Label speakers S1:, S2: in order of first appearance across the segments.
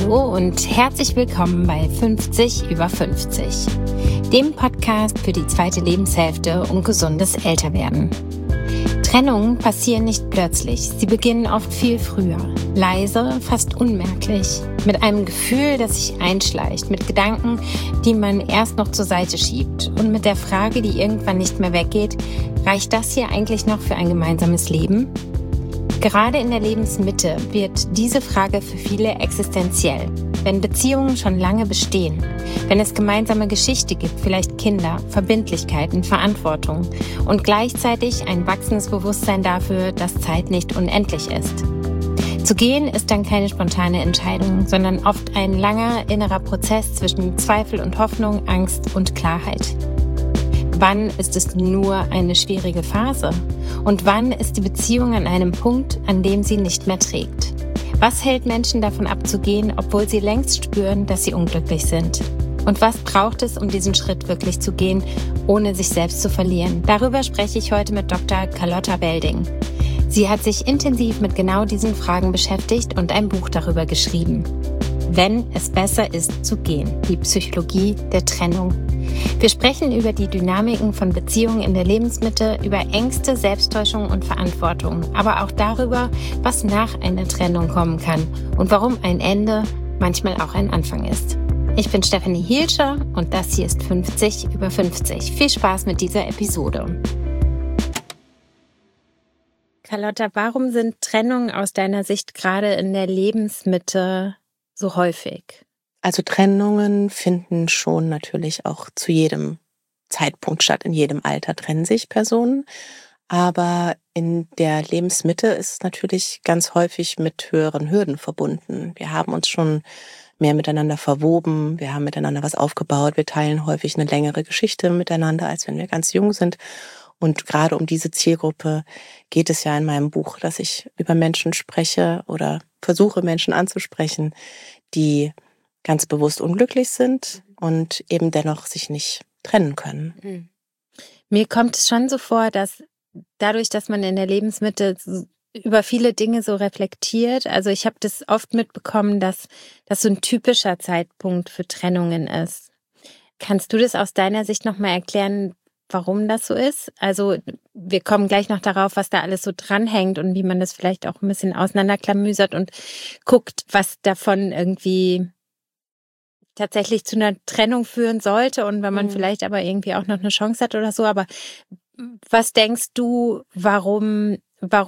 S1: Hallo und herzlich willkommen bei 50 über 50, dem Podcast für die zweite Lebenshälfte und gesundes Älterwerden. Trennungen passieren nicht plötzlich, sie beginnen oft viel früher, leise, fast unmerklich, mit einem Gefühl, das sich einschleicht, mit Gedanken, die man erst noch zur Seite schiebt und mit der Frage, die irgendwann nicht mehr weggeht, reicht das hier eigentlich noch für ein gemeinsames Leben? Gerade in der Lebensmitte wird diese Frage für viele existenziell. Wenn Beziehungen schon lange bestehen, wenn es gemeinsame Geschichte gibt, vielleicht Kinder, Verbindlichkeiten, Verantwortung und gleichzeitig ein wachsendes Bewusstsein dafür, dass Zeit nicht unendlich ist. Zu gehen ist dann keine spontane Entscheidung, sondern oft ein langer innerer Prozess zwischen Zweifel und Hoffnung, Angst und Klarheit. Wann ist es nur eine schwierige Phase? Und wann ist die Beziehung an einem Punkt, an dem sie nicht mehr trägt? Was hält Menschen davon ab zu gehen, obwohl sie längst spüren, dass sie unglücklich sind? Und was braucht es, um diesen Schritt wirklich zu gehen, ohne sich selbst zu verlieren? Darüber spreche ich heute mit Dr. Carlotta Belding. Sie hat sich intensiv mit genau diesen Fragen beschäftigt und ein Buch darüber geschrieben. Wenn es besser ist zu gehen, die Psychologie der Trennung. Wir sprechen über die Dynamiken von Beziehungen in der Lebensmitte, über Ängste, Selbsttäuschung und Verantwortung, aber auch darüber, was nach einer Trennung kommen kann und warum ein Ende manchmal auch ein Anfang ist. Ich bin Stefanie Hielscher und das hier ist 50 über 50. Viel Spaß mit dieser Episode. Carlotta, warum sind Trennungen aus deiner Sicht gerade in der Lebensmitte so häufig?
S2: Also Trennungen finden schon natürlich auch zu jedem Zeitpunkt statt. In jedem Alter trennen sich Personen. Aber in der Lebensmitte ist es natürlich ganz häufig mit höheren Hürden verbunden. Wir haben uns schon mehr miteinander verwoben, wir haben miteinander was aufgebaut, wir teilen häufig eine längere Geschichte miteinander, als wenn wir ganz jung sind. Und gerade um diese Zielgruppe geht es ja in meinem Buch, dass ich über Menschen spreche oder versuche, Menschen anzusprechen, die ganz bewusst unglücklich sind und eben dennoch sich nicht trennen können.
S1: Mir kommt es schon so vor, dass dadurch, dass man in der Lebensmitte über viele Dinge so reflektiert, also ich habe das oft mitbekommen, dass das so ein typischer Zeitpunkt für Trennungen ist. Kannst du das aus deiner Sicht nochmal erklären, warum das so ist? Also wir kommen gleich noch darauf, was da alles so dranhängt und wie man das vielleicht auch ein bisschen auseinanderklamüsert und guckt, was davon irgendwie tatsächlich zu einer Trennung führen sollte und wenn man vielleicht aber irgendwie auch noch eine Chance hat oder so. Aber was denkst du, warum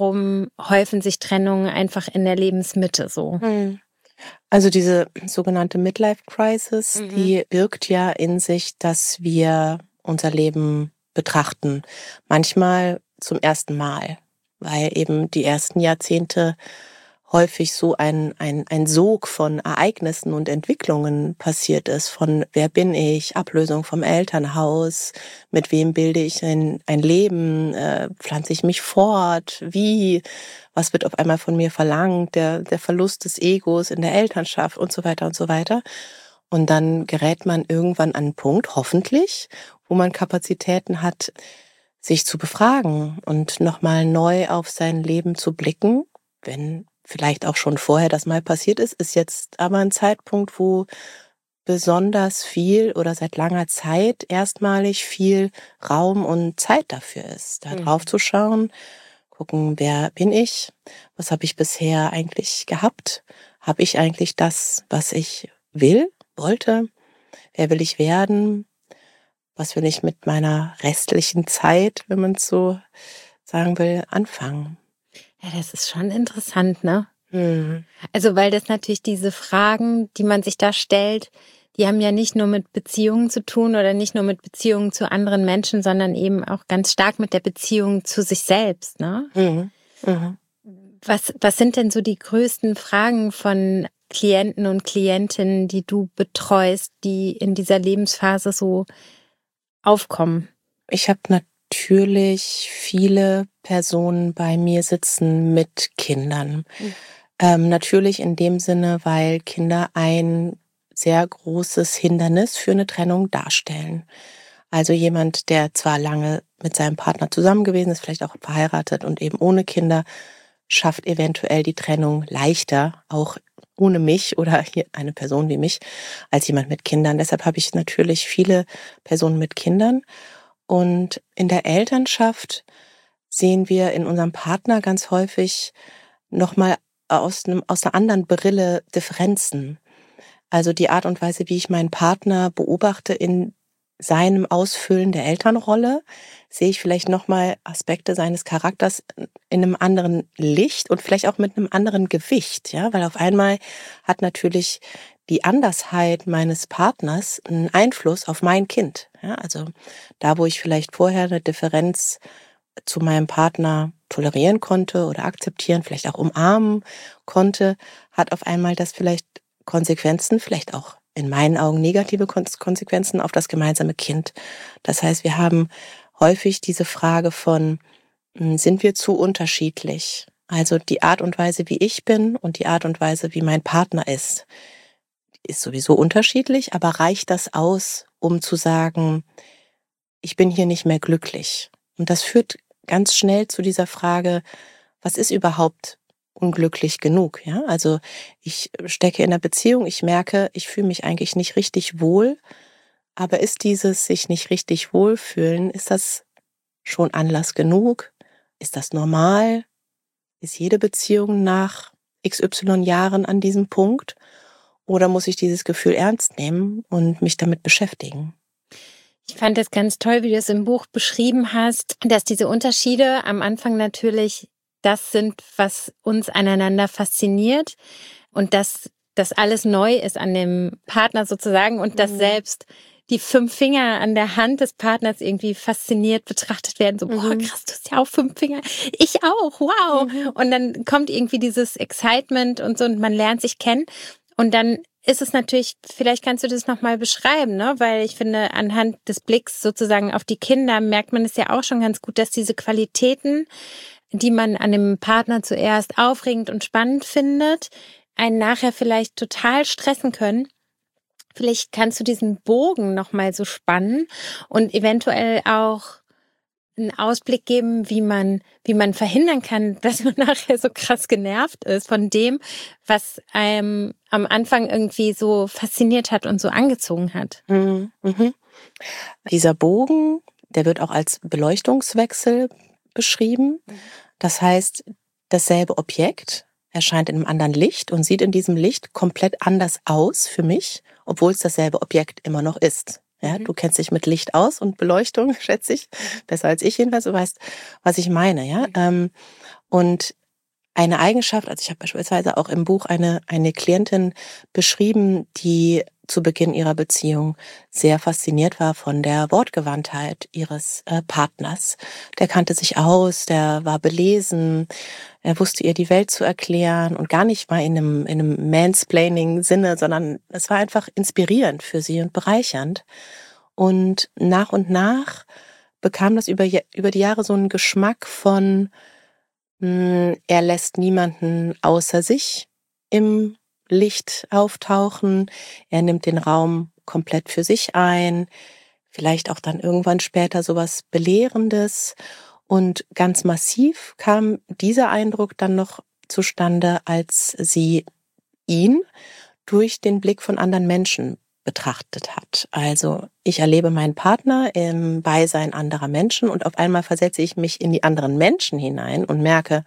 S1: häufen sich Trennungen einfach in der Lebensmitte so?
S2: Also diese sogenannte Midlife-Crisis, die birgt ja in sich, dass wir unser Leben betrachten. Manchmal zum ersten Mal, weil eben die ersten Jahrzehnte häufig so ein Sog von Ereignissen und Entwicklungen passiert ist, von wer bin ich, Ablösung vom Elternhaus, mit wem bilde ich ein Leben, pflanze ich mich fort, wie, was wird auf einmal von mir verlangt, der Verlust des Egos in der Elternschaft und so weiter und so weiter. Und dann gerät man irgendwann an einen Punkt, hoffentlich, wo man Kapazitäten hat, sich zu befragen und nochmal neu auf sein Leben zu blicken, wenn vielleicht auch schon vorher das mal passiert ist jetzt aber ein Zeitpunkt, wo besonders viel oder seit langer Zeit erstmalig viel Raum und Zeit dafür ist, da drauf zu schauen, gucken, wer bin ich, was habe ich bisher eigentlich gehabt, habe ich eigentlich das, was ich wollte, wer will ich werden, was will ich mit meiner restlichen Zeit, wenn man es so sagen will, anfangen.
S1: Ja, das ist schon interessant, ne? Also, weil das natürlich diese Fragen, die man sich da stellt, die haben ja nicht nur mit Beziehungen zu tun oder nicht nur mit Beziehungen zu anderen Menschen, sondern eben auch ganz stark mit der Beziehung zu sich selbst, ne? Was sind denn so die größten Fragen von Klienten und Klientinnen, die du betreust, die in dieser Lebensphase so aufkommen?
S2: Ich habe natürlich viele Personen bei mir sitzen mit Kindern. Natürlich in dem Sinne, weil Kinder ein sehr großes Hindernis für eine Trennung darstellen. Also jemand, der zwar lange mit seinem Partner zusammen gewesen ist, vielleicht auch verheiratet und eben ohne Kinder, schafft eventuell die Trennung leichter, auch ohne mich oder hier eine Person wie mich, als jemand mit Kindern. Deshalb habe ich natürlich viele Personen mit Kindern. Und in der Elternschaft sehen wir in unserem Partner ganz häufig nochmal aus einer anderen Brille Differenzen. Also die Art und Weise, wie ich meinen Partner beobachte in seinem Ausfüllen der Elternrolle, sehe ich vielleicht nochmal Aspekte seines Charakters in einem anderen Licht und vielleicht auch mit einem anderen Gewicht, ja, weil auf einmal hat natürlich die Andersheit meines Partners einen Einfluss auf mein Kind, ja, also da, wo ich vielleicht vorher eine Differenz zu meinem Partner tolerieren konnte oder akzeptieren, vielleicht auch umarmen konnte, hat auf einmal das vielleicht Konsequenzen, vielleicht auch in meinen Augen negative Konsequenzen auf das gemeinsame Kind. Das heißt, wir haben häufig diese Frage von, sind wir zu unterschiedlich? Also die Art und Weise, wie ich bin und die Art und Weise, wie mein Partner ist sowieso unterschiedlich, aber reicht das aus, um zu sagen, ich bin hier nicht mehr glücklich? Und das führt ganz schnell zu dieser Frage, was ist überhaupt unglücklich genug? Ja, also ich stecke in einer Beziehung, ich merke, ich fühle mich eigentlich nicht richtig wohl, aber ist dieses sich nicht richtig wohlfühlen, ist das schon Anlass genug? Ist das normal? Ist jede Beziehung nach XY Jahren an diesem Punkt? Oder muss ich dieses Gefühl ernst nehmen und mich damit beschäftigen?
S1: Ich fand es ganz toll, wie du es im Buch beschrieben hast, dass diese Unterschiede am Anfang natürlich das sind, was uns aneinander fasziniert und dass das alles neu ist an dem Partner sozusagen und dass selbst die 5 Finger an der Hand des Partners irgendwie fasziniert betrachtet werden. So, boah, krass, du hast ja auch 5 Finger. Ich auch, wow. Und dann kommt irgendwie dieses Excitement und so und man lernt sich kennen. Und dann ist es natürlich, vielleicht kannst du das nochmal beschreiben, ne? Weil ich finde, anhand des Blicks sozusagen auf die Kinder merkt man es ja auch schon ganz gut, dass diese Qualitäten, die man an dem Partner zuerst aufregend und spannend findet, einen nachher vielleicht total stressen können. Vielleicht kannst du diesen Bogen nochmal so spannen und eventuell auch einen Ausblick geben, wie man verhindern kann, dass man nachher so krass genervt ist von dem, was einem am Anfang irgendwie so fasziniert hat und so angezogen hat.
S2: Mhm. Dieser Bogen, der wird auch als Beleuchtungswechsel beschrieben. Das heißt, dasselbe Objekt erscheint in einem anderen Licht und sieht in diesem Licht komplett anders aus für mich, obwohl es dasselbe Objekt immer noch ist. Ja, du kennst dich mit Licht aus und Beleuchtung, schätze ich, besser als ich jedenfalls, du weißt, was ich meine, ja. Und eine Eigenschaft, also ich habe beispielsweise auch im Buch eine Klientin beschrieben, die zu Beginn ihrer Beziehung sehr fasziniert war von der Wortgewandtheit ihres Partners. Der kannte sich aus, der war belesen, er wusste ihr die Welt zu erklären und gar nicht mal in einem Mansplaining-Sinne, sondern es war einfach inspirierend für sie und bereichernd. Und nach bekam das über die Jahre so einen Geschmack von, er lässt niemanden außer sich im Licht auftauchen, er nimmt den Raum komplett für sich ein, vielleicht auch dann irgendwann später sowas Belehrendes. Und ganz massiv kam dieser Eindruck dann noch zustande, als sie ihn durch den Blick von anderen Menschen betrachtet hat. Also ich erlebe meinen Partner im Beisein anderer Menschen und auf einmal versetze ich mich in die anderen Menschen hinein und merke,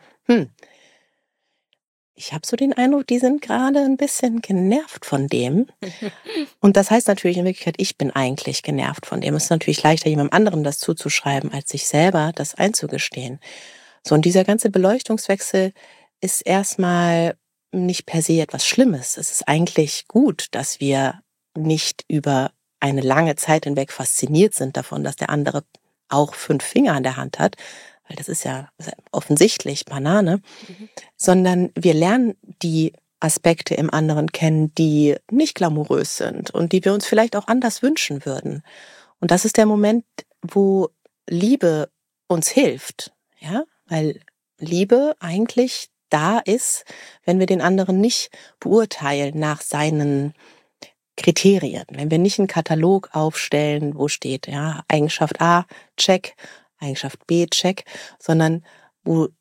S2: ich habe so den Eindruck, die sind gerade ein bisschen genervt von dem. Und das heißt natürlich in Wirklichkeit, ich bin eigentlich genervt von dem. Es ist natürlich leichter, jemandem anderen das zuzuschreiben, als sich selber das einzugestehen. So, und dieser ganze Beleuchtungswechsel ist erstmal nicht per se etwas Schlimmes. Es ist eigentlich gut, dass wir nicht über eine lange Zeit hinweg fasziniert sind davon, dass der andere auch 5 Finger an der Hand hat, weil das ist ja offensichtlich Banane, sondern wir lernen die Aspekte im anderen kennen, die nicht glamourös sind und die wir uns vielleicht auch anders wünschen würden. Und das ist der Moment, wo Liebe uns hilft, ja, weil Liebe eigentlich da ist, wenn wir den anderen nicht beurteilen nach seinen Kriterien. Wenn wir nicht einen Katalog aufstellen, wo steht, ja, Eigenschaft A, check, Eigenschaft B, check, sondern wo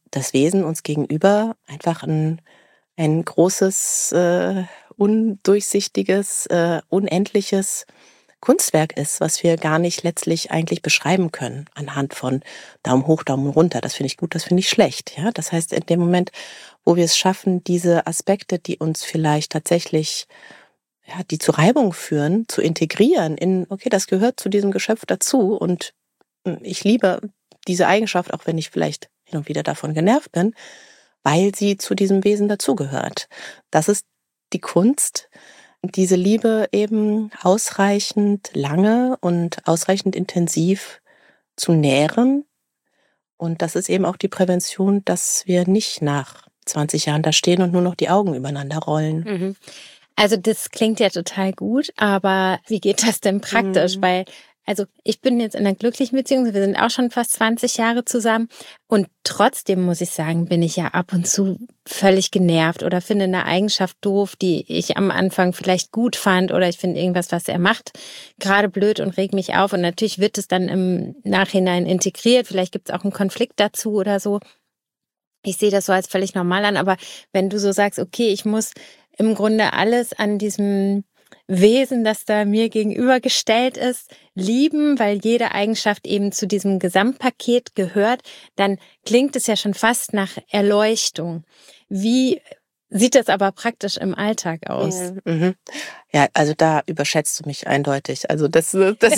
S2: das Wesen uns gegenüber einfach ein großes, undurchsichtiges, unendliches Kunstwerk ist, was wir gar nicht letztlich eigentlich beschreiben können anhand von Daumen hoch, Daumen runter. Das finde ich gut, das finde ich schlecht. Ja, das heißt, in dem Moment, wo wir es schaffen, diese Aspekte, die uns vielleicht tatsächlich, ja, die zu Reibung führen, zu integrieren in, okay, das gehört zu diesem Geschöpf dazu und ich liebe diese Eigenschaft, auch wenn ich vielleicht hin und wieder davon genervt bin, weil sie zu diesem Wesen dazugehört. Das ist die Kunst, diese Liebe eben ausreichend lange und ausreichend intensiv zu nähren. Und das ist eben auch die Prävention, dass wir nicht nach 20 Jahren da stehen und nur noch die Augen übereinander rollen.
S1: Mhm. Also das klingt ja total gut, aber wie geht das denn praktisch? Weil, also ich bin jetzt in einer glücklichen Beziehung, wir sind auch schon fast 20 Jahre zusammen und trotzdem muss ich sagen, bin ich ja ab und zu völlig genervt oder finde eine Eigenschaft doof, die ich am Anfang vielleicht gut fand oder ich finde irgendwas, was er macht, gerade blöd und regt mich auf und natürlich wird es dann im Nachhinein integriert, vielleicht gibt es auch einen Konflikt dazu oder so. Ich sehe das so als völlig normal an, aber wenn du so sagst, okay, ich muss im Grunde alles an diesem Wesen, das da mir gegenübergestellt ist, lieben, weil jede Eigenschaft eben zu diesem Gesamtpaket gehört, dann klingt es ja schon fast nach Erleuchtung. Wie sieht das aber praktisch im Alltag aus?
S2: Mhm. Ja, also da überschätzt du mich eindeutig. Also das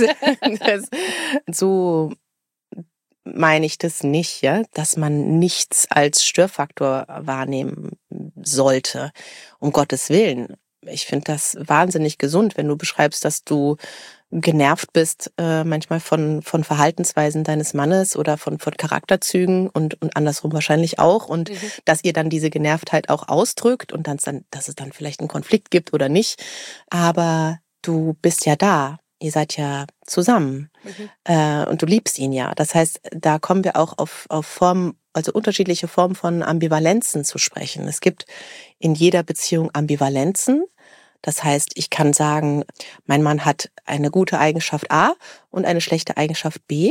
S2: so meine ich das nicht, ja, dass man nichts als Störfaktor wahrnehmen sollte. Um Gottes Willen. Ich finde das wahnsinnig gesund, wenn du beschreibst, dass du genervt bist, manchmal von Verhaltensweisen deines Mannes oder von Charakterzügen und andersrum wahrscheinlich auch. Und dass ihr dann diese Genervtheit auch ausdrückt und dass es dann vielleicht einen Konflikt gibt oder nicht. Aber du bist ja da. Ihr seid ja zusammen und du liebst ihn ja. Das heißt, da kommen wir auch auf Formen, also unterschiedliche Formen von Ambivalenzen zu sprechen. Es gibt in jeder Beziehung Ambivalenzen. Das heißt, ich kann sagen, mein Mann hat eine gute Eigenschaft A und eine schlechte Eigenschaft B.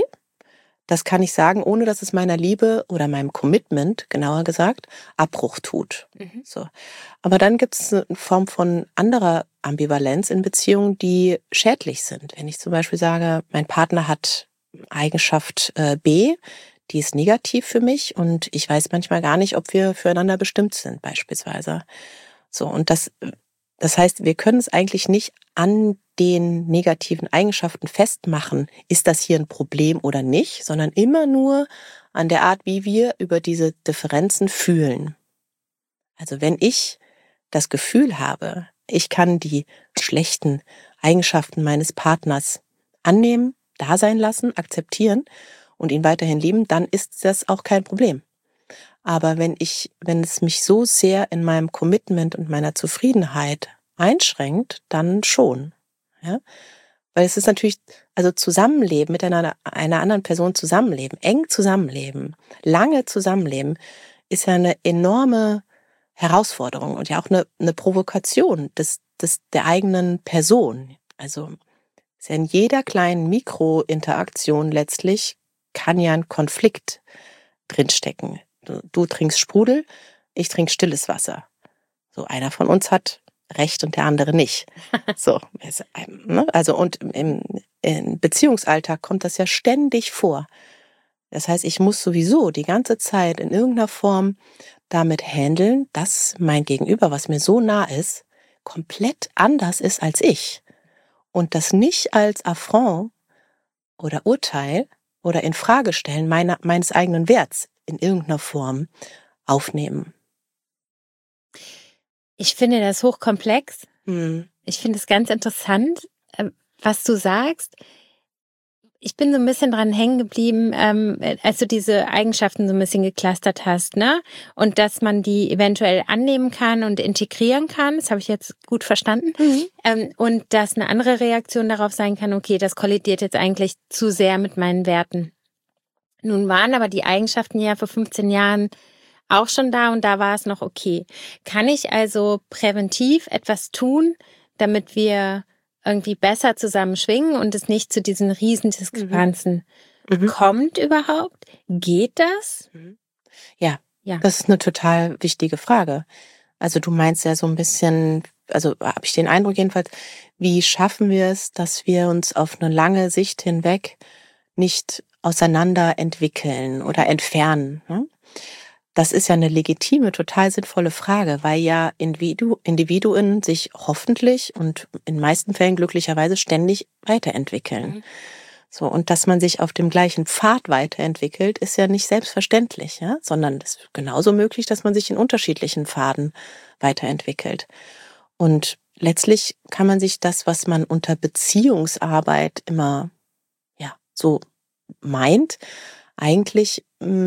S2: Das kann ich sagen, ohne dass es meiner Liebe oder meinem Commitment, genauer gesagt, Abbruch tut. So. Aber dann gibt es eine Form von anderer Ambivalenz in Beziehungen, die schädlich sind. Wenn ich zum Beispiel sage, mein Partner hat Eigenschaft B, die ist negativ für mich und ich weiß manchmal gar nicht, ob wir füreinander bestimmt sind, beispielsweise. So, und das heißt, wir können es eigentlich nicht an den negativen Eigenschaften festmachen, ist das hier ein Problem oder nicht, sondern immer nur an der Art, wie wir über diese Differenzen fühlen. Also wenn ich das Gefühl habe, ich kann die schlechten Eigenschaften meines Partners annehmen, da sein lassen, akzeptieren und ihn weiterhin lieben, dann ist das auch kein Problem. Aber wenn es mich so sehr in meinem Commitment und meiner Zufriedenheit einschränkt, dann schon. Ja? Weil es ist natürlich, also Zusammenleben, mit einer anderen Person zusammenleben, eng zusammenleben, lange zusammenleben, ist ja eine enorme Herausforderung und ja auch eine Provokation der eigenen Person. Also ist ja in jeder kleinen Mikrointeraktion letztlich kann ja ein Konflikt drinstecken. Du trinkst Sprudel, ich trinke stilles Wasser. So, einer von uns hat Recht und der andere nicht. So, also und im Beziehungsalltag kommt das ja ständig vor. Das heißt, ich muss sowieso die ganze Zeit in irgendeiner Form damit handeln, dass mein Gegenüber, was mir so nah ist, komplett anders ist als ich. Und das nicht als Affront oder Urteil oder Infragestellen meines eigenen Werts in irgendeiner Form aufnehmen.
S1: Ich finde das hochkomplex. Ich finde es ganz interessant, was du sagst. Ich bin so ein bisschen dran hängen geblieben, als du diese Eigenschaften so ein bisschen geclustert hast, ne? Und dass man die eventuell annehmen kann und integrieren kann. Das habe ich jetzt gut verstanden. Und dass eine andere Reaktion darauf sein kann, okay, das kollidiert jetzt eigentlich zu sehr mit meinen Werten. Nun waren aber die Eigenschaften ja vor 15 Jahren auch schon da und da war es noch okay. Kann ich also präventiv etwas tun, damit wir irgendwie besser zusammen schwingen und es nicht zu diesen Riesendiskrepanzen kommt überhaupt? Geht das?
S2: Ja,
S1: Ja.
S2: Das ist eine total wichtige Frage. Also du meinst ja so ein bisschen, also habe ich den Eindruck jedenfalls, wie schaffen wir es, dass wir uns auf eine lange Sicht hinweg nicht auseinander entwickeln oder entfernen, ne? Das ist ja eine legitime, total sinnvolle Frage, weil ja Individuen sich hoffentlich und in meisten Fällen glücklicherweise ständig weiterentwickeln. So, und dass man sich auf dem gleichen Pfad weiterentwickelt, ist ja nicht selbstverständlich, ja, sondern es ist genauso möglich, dass man sich in unterschiedlichen Pfaden weiterentwickelt. Und letztlich kann man sich das, was man unter Beziehungsarbeit immer, ja, so meint, eigentlich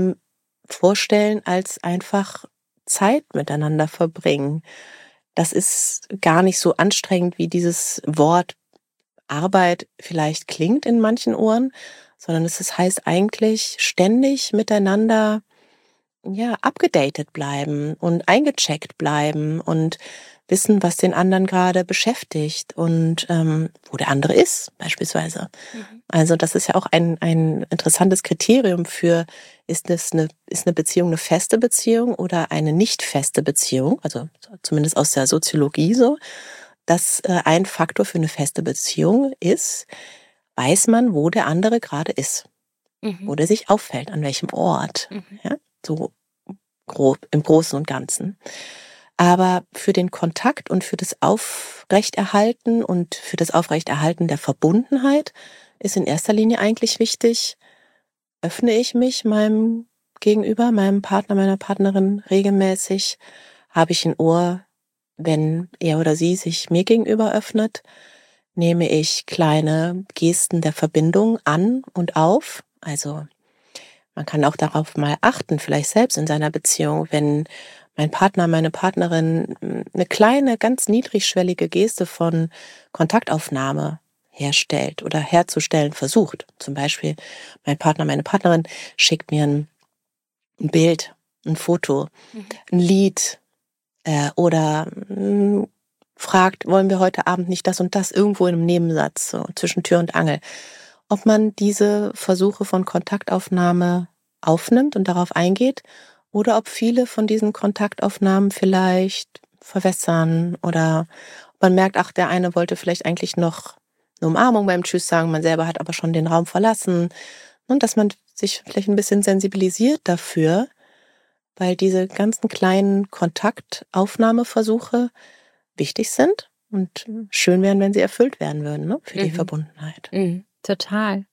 S2: vorstellen als einfach Zeit miteinander verbringen. Das ist gar nicht so anstrengend, wie dieses Wort Arbeit vielleicht klingt in manchen Ohren, sondern heißt eigentlich ständig miteinander, ja, abgedatet bleiben und eingecheckt bleiben und wissen, was den anderen gerade beschäftigt und wo der andere ist, beispielsweise. Also das ist ja auch ein interessantes Kriterium für, ist eine Beziehung eine feste Beziehung oder eine nicht feste Beziehung, also zumindest aus der Soziologie so, dass ein Faktor für eine feste Beziehung ist, weiß man, wo der andere gerade ist, wo der sich auffällt, an welchem Ort, ja, so grob im Großen und Ganzen. Aber für den Kontakt und für das Aufrechterhalten und für das Aufrechterhalten der Verbundenheit ist in erster Linie eigentlich wichtig, öffne ich mich meinem Gegenüber, meinem Partner, meiner Partnerin regelmäßig, habe ich ein Ohr, wenn er oder sie sich mir gegenüber öffnet, nehme ich kleine Gesten der Verbindung an und auf. Also man kann auch darauf mal achten, vielleicht selbst in seiner Beziehung, wenn mein Partner, meine Partnerin eine kleine, ganz niedrigschwellige Geste von Kontaktaufnahme herstellt oder herzustellen versucht. Zum Beispiel mein Partner, meine Partnerin schickt mir ein Bild, ein Foto, ein Lied oder fragt, wollen wir heute Abend nicht das und das, irgendwo in einem Nebensatz, so zwischen Tür und Angel. Ob man diese Versuche von Kontaktaufnahme aufnimmt und darauf eingeht oder ob viele von diesen Kontaktaufnahmen vielleicht verwässern oder man merkt, ach, der eine wollte vielleicht eigentlich noch eine Umarmung beim Tschüss sagen, man selber hat aber schon den Raum verlassen. Und dass man sich vielleicht ein bisschen sensibilisiert dafür, weil diese ganzen kleinen Kontaktaufnahmeversuche wichtig sind und schön wären, wenn sie erfüllt werden würden, ne, für die Verbundenheit.
S1: Total.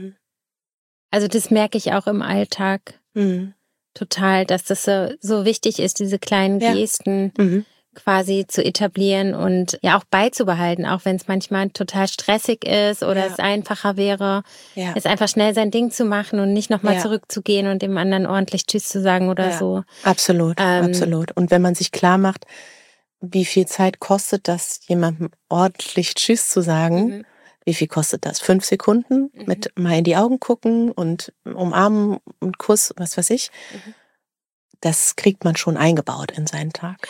S1: Also das merke ich auch im Alltag total, dass das so wichtig ist, diese kleinen Gesten quasi zu etablieren und ja auch beizubehalten, auch wenn es manchmal total stressig ist oder es einfacher wäre, es einfach schnell sein Ding zu machen und nicht nochmal zurückzugehen und dem anderen ordentlich Tschüss zu sagen oder so.
S2: Absolut, absolut. Und wenn man sich klar macht, wie viel Zeit kostet das, jemandem ordentlich Tschüss zu sagen, wie viel kostet das? 5 Sekunden mit mal in die Augen gucken und umarmen und Kuss, was weiß ich. Das kriegt man schon eingebaut in seinen Tag.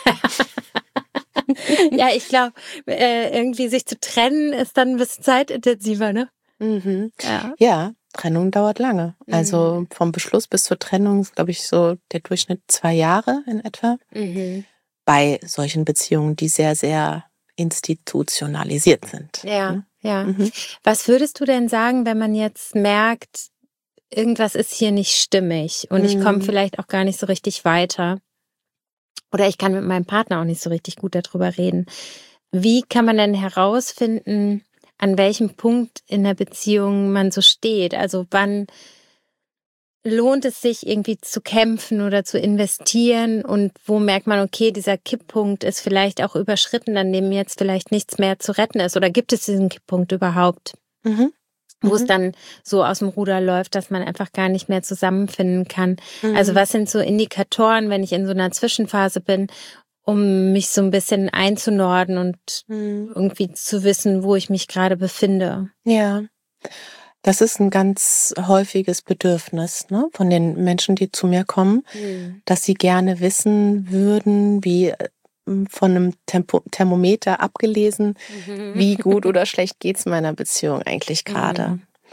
S1: Ja, ich glaube, irgendwie sich zu trennen ist dann ein bisschen zeitintensiver, ne?
S2: Ja, Trennung dauert lange. Also vom Beschluss bis zur Trennung ist, glaube ich, so der Durchschnitt 2 Jahre in etwa. Bei solchen Beziehungen, die sehr, sehr institutionalisiert sind.
S1: Ja. Was würdest du denn sagen, wenn man jetzt merkt, irgendwas ist hier nicht stimmig und ich komme vielleicht auch gar nicht so richtig weiter oder ich kann mit meinem Partner auch nicht so richtig gut darüber reden. Wie kann man denn herausfinden, an welchem Punkt in der Beziehung man so steht? Also wann lohnt es sich irgendwie zu kämpfen oder zu investieren und wo merkt man, okay, dieser Kipppunkt ist vielleicht auch überschritten, an dem jetzt vielleicht nichts mehr zu retten ist oder gibt es diesen Kipppunkt überhaupt, wo es dann so aus dem Ruder läuft, dass man einfach gar nicht mehr zusammenfinden kann. Also was sind so Indikatoren, wenn ich in so einer Zwischenphase bin, um mich so ein bisschen einzunorden und irgendwie zu wissen, wo ich mich gerade befinde?
S2: Ja. Das ist ein ganz häufiges Bedürfnis, ne, von den Menschen, die zu mir kommen, dass sie gerne wissen würden, wie von einem Thermometer abgelesen, wie gut oder schlecht geht's meiner Beziehung eigentlich gerade.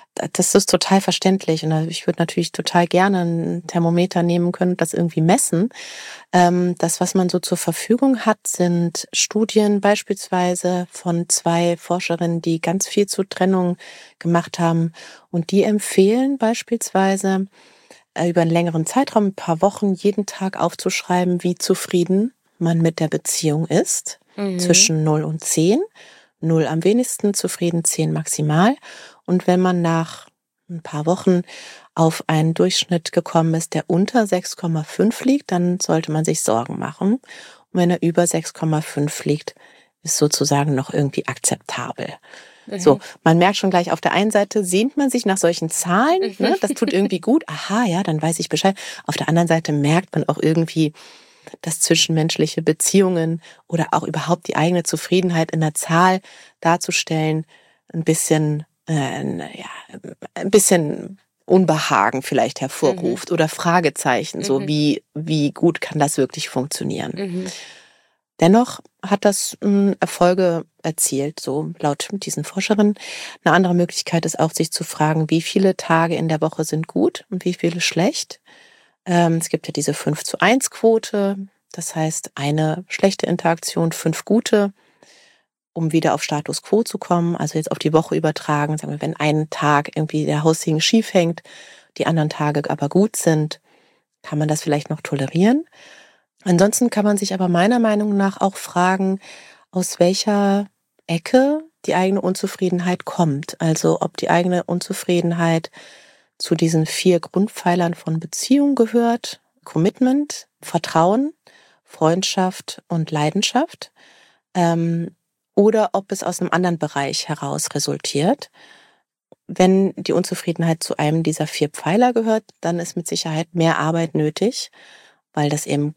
S2: Das ist total verständlich. Und ich würde natürlich total gerne ein Thermometer nehmen können und das irgendwie messen. Das, was man so zur Verfügung hat, sind Studien beispielsweise von 2 Forscherinnen, die ganz viel zur Trennung gemacht haben. Und die empfehlen beispielsweise über einen längeren Zeitraum, ein paar Wochen, jeden Tag aufzuschreiben, wie zufrieden man mit der Beziehung ist. Zwischen 0 und 10. 0 am wenigsten zufrieden, 10 maximal. Und wenn man nach ein paar Wochen auf einen Durchschnitt gekommen ist, der unter 6,5 liegt, dann sollte man sich Sorgen machen. Und wenn er über 6,5 liegt, ist sozusagen noch irgendwie akzeptabel. So, man merkt schon gleich, auf der einen Seite sehnt man sich nach solchen Zahlen, ne? Das tut irgendwie gut. Aha, ja, dann weiß ich Bescheid. Auf der anderen Seite merkt man auch irgendwie, dass zwischenmenschliche Beziehungen oder auch überhaupt die eigene Zufriedenheit in der Zahl darzustellen, ein bisschen Unbehagen vielleicht hervorruft oder Fragezeichen, so wie gut kann das wirklich funktionieren. Dennoch hat das Erfolge erzielt, so laut diesen Forscherinnen. Eine andere Möglichkeit ist auch, sich zu fragen, wie viele Tage in der Woche sind gut und wie viele schlecht. Es gibt ja diese 5:1-Quote, das heißt eine schlechte Interaktion, 5 gute, um wieder auf Status Quo zu kommen, also jetzt auf die Woche übertragen. Sagen wir, wenn einen Tag irgendwie der Haussegen schief hängt, die anderen Tage aber gut sind, kann man das vielleicht noch tolerieren. Ansonsten kann man sich aber meiner Meinung nach auch fragen, aus welcher Ecke die eigene Unzufriedenheit kommt. Also ob die eigene Unzufriedenheit zu diesen 4 Grundpfeilern von Beziehung gehört: Commitment, Vertrauen, Freundschaft und Leidenschaft. Oder ob es aus einem anderen Bereich heraus resultiert. Wenn die Unzufriedenheit zu einem dieser 4 Pfeiler gehört, dann ist mit Sicherheit mehr Arbeit nötig, weil das eben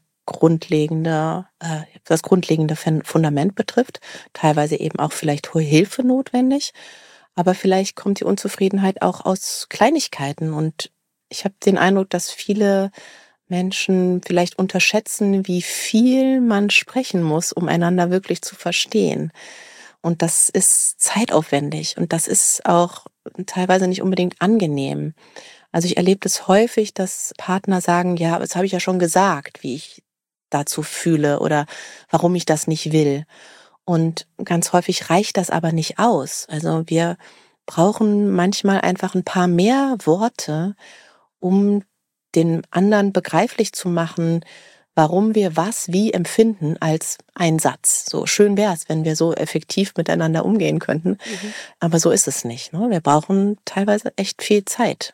S2: das grundlegende Fundament betrifft, teilweise eben auch vielleicht hohe Hilfe notwendig, aber vielleicht kommt die Unzufriedenheit auch aus Kleinigkeiten und ich habe den Eindruck, dass viele Menschen vielleicht unterschätzen, wie viel man sprechen muss, um einander wirklich zu verstehen. Und das ist zeitaufwendig und das ist auch teilweise nicht unbedingt angenehm. Also ich erlebe das häufig, dass Partner sagen, ja, das habe ich ja schon gesagt, wie ich dazu fühle oder warum ich das nicht will. Und ganz häufig reicht das aber nicht aus. Also wir brauchen manchmal einfach ein paar mehr Worte, um den anderen begreiflich zu machen, warum wir was wie empfinden, als ein Satz. So schön wäre es, wenn wir so effektiv miteinander umgehen könnten. Aber so ist es nicht. Ne? Wir brauchen teilweise echt viel Zeit.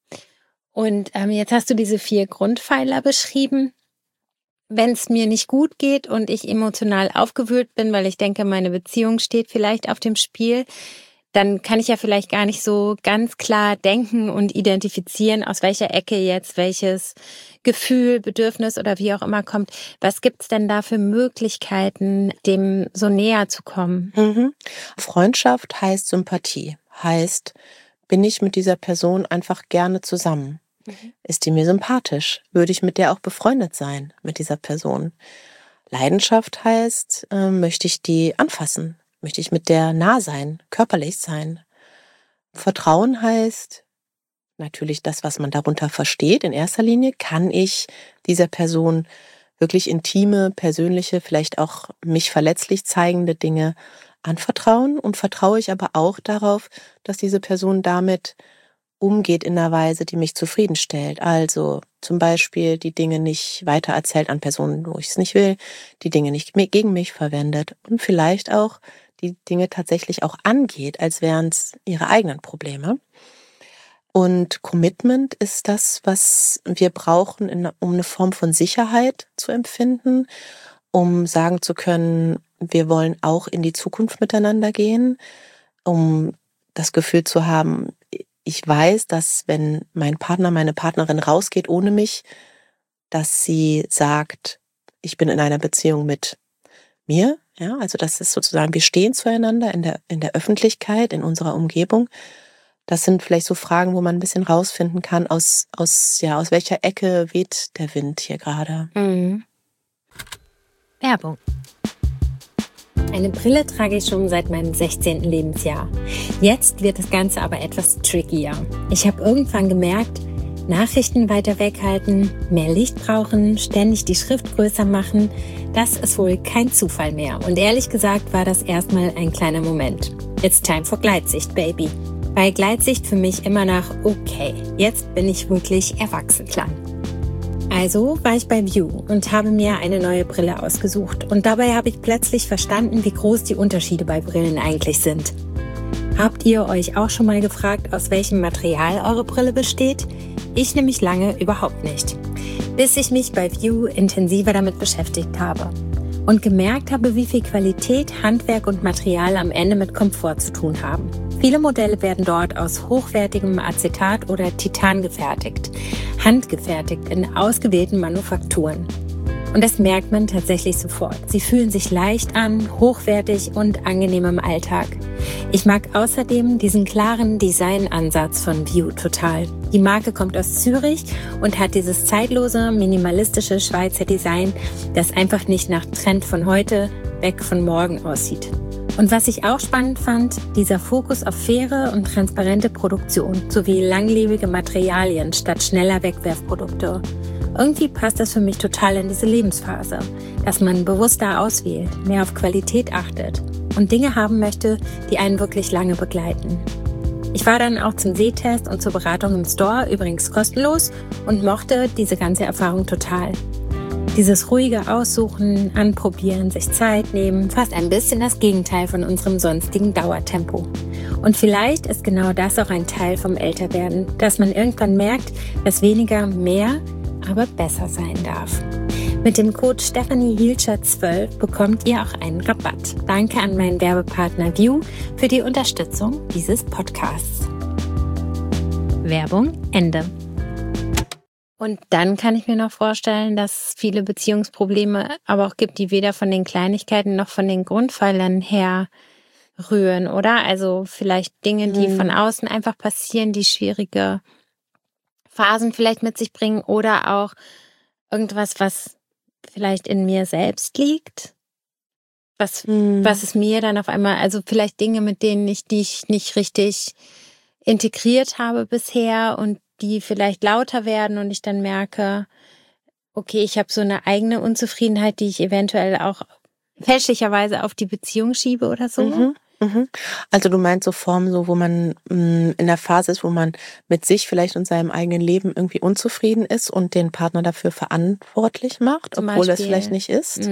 S1: Und jetzt hast du diese 4 Grundpfeiler beschrieben. Wenn es mir nicht gut geht und ich emotional aufgewühlt bin, weil ich denke, meine Beziehung steht vielleicht auf dem Spiel, dann kann ich ja vielleicht gar nicht so ganz klar denken und identifizieren, aus welcher Ecke jetzt welches Gefühl, Bedürfnis oder wie auch immer kommt. Was gibt's denn da für Möglichkeiten, dem so näher zu kommen?
S2: Freundschaft heißt Sympathie, heißt, bin ich mit dieser Person einfach gerne zusammen? Ist die mir sympathisch? Würde ich mit der auch befreundet sein, mit dieser Person? Leidenschaft heißt, möchte ich die anfassen? Möchte ich mit der nah sein, körperlich sein? Vertrauen heißt natürlich das, was man darunter versteht. In erster Linie kann ich dieser Person wirklich intime, persönliche, vielleicht auch mich verletzlich zeigende Dinge anvertrauen und vertraue ich aber auch darauf, dass diese Person damit umgeht in einer Weise, die mich zufriedenstellt. Also zum Beispiel die Dinge nicht weitererzählt an Personen, wo ich es nicht will, die Dinge nicht gegen mich verwendet und vielleicht auch die Dinge tatsächlich auch angeht, als wären es ihre eigenen Probleme. Und Commitment ist das, was wir brauchen, um eine Form von Sicherheit zu empfinden, um sagen zu können, wir wollen auch in die Zukunft miteinander gehen, um das Gefühl zu haben, ich weiß, dass wenn mein Partner, meine Partnerin rausgeht ohne mich, dass sie sagt, ich bin in einer Beziehung mit mir. Ja, also das ist sozusagen, wir stehen zueinander in der Öffentlichkeit, in unserer Umgebung. Das sind vielleicht so Fragen, wo man ein bisschen rausfinden kann, aus welcher Ecke weht der Wind hier gerade.
S1: Werbung. Eine Brille trage ich schon seit meinem 16. Lebensjahr. Jetzt wird das Ganze aber etwas trickier. Ich habe irgendwann gemerkt, Nachrichten weiter weghalten, mehr Licht brauchen, ständig die Schrift größer machen, das ist wohl kein Zufall mehr. Und ehrlich gesagt war das erstmal ein kleiner Moment. It's time for Gleitsicht, baby. Bei Gleitsicht für mich immer nach, okay, jetzt bin ich wirklich erwachsen klang. Also war ich bei View und habe mir eine neue Brille ausgesucht. Und dabei habe ich plötzlich verstanden, wie groß die Unterschiede bei Brillen eigentlich sind. Habt ihr euch auch schon mal gefragt, aus welchem Material eure Brille besteht? Ich nämlich lange überhaupt nicht. Bis ich mich bei View intensiver damit beschäftigt habe und gemerkt habe, wie viel Qualität, Handwerk und Material am Ende mit Komfort zu tun haben. Viele Modelle werden dort aus hochwertigem Acetat oder Titan gefertigt, handgefertigt in ausgewählten Manufakturen. Und das merkt man tatsächlich sofort. Sie fühlen sich leicht an, hochwertig und angenehm im Alltag. Ich mag außerdem diesen klaren Designansatz von View total. Die Marke kommt aus Zürich und hat dieses zeitlose, minimalistische Schweizer Design, das einfach nicht nach Trend von heute, weg von morgen aussieht. Und was ich auch spannend fand, dieser Fokus auf faire und transparente Produktion sowie langlebige Materialien statt schneller Wegwerfprodukte. Irgendwie passt das für mich total in diese Lebensphase, dass man bewusster auswählt, mehr auf Qualität achtet und Dinge haben möchte, die einen wirklich lange begleiten. Ich war dann auch zum Sehtest und zur Beratung im Store, übrigens kostenlos, und mochte diese ganze Erfahrung total. Dieses ruhige Aussuchen, Anprobieren, sich Zeit nehmen, fast ein bisschen das Gegenteil von unserem sonstigen Dauertempo. Und vielleicht ist genau das auch ein Teil vom Älterwerden, dass man irgendwann merkt, dass weniger mehr, aber besser sein darf. Mit dem Code StephanieHielscher12 bekommt ihr auch einen Rabatt. Danke an meinen Werbepartner View für die Unterstützung dieses Podcasts. Werbung Ende. Und dann kann ich mir noch vorstellen, dass es viele Beziehungsprobleme aber auch gibt, die weder von den Kleinigkeiten noch von den Grundpfeilern her rühren, oder? Also vielleicht Dinge, die von außen einfach passieren, die schwierige Phasen vielleicht mit sich bringen oder auch irgendwas, was vielleicht in mir selbst liegt, was es mir dann auf einmal, also vielleicht Dinge, mit denen die ich nicht richtig integriert habe bisher und die vielleicht lauter werden und ich dann merke, okay, ich habe so eine eigene Unzufriedenheit, die ich eventuell auch fälschlicherweise auf die Beziehung schiebe oder so.
S2: Also du meinst so Formen, so wo man in der Phase ist, wo man mit sich vielleicht und seinem eigenen Leben irgendwie unzufrieden ist und den Partner dafür verantwortlich macht, obwohl das vielleicht nicht ist?